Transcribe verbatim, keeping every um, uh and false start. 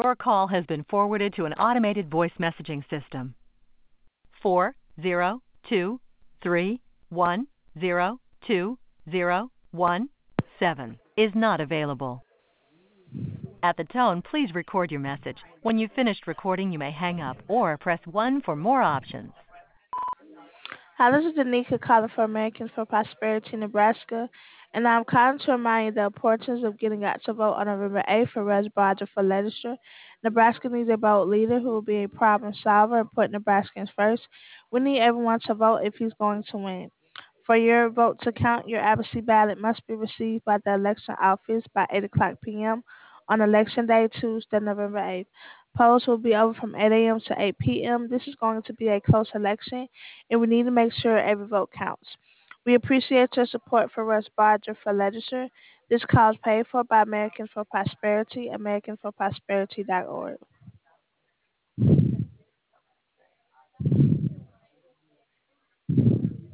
Your call has been forwarded to an automated voice messaging system. Four zero two three one zero two zero one seven is not available. At the tone, please record your message. When you've finished recording, you may hang up or press one for more options. Hi, this is Danica calling for Americans for Prosperity, Nebraska, and I'm calling to remind you the importance of getting out to vote on November eighth for Res Bodger for legislature. Nebraska needs a bold leader who will be a problem solver and put Nebraskans first. We need everyone to vote if he's going to win. For your vote to count, your absentee ballot must be received by the election office by eight o'clock p.m. on Election Day, Tuesday, November eighth. Polls will be over from eight a.m. to eight p.m. This is going to be a close election, and we need to make sure every vote counts. We appreciate your support for Russ Bodger for legislature. This call is paid for by Americans for Prosperity, americans for prosperity dot org.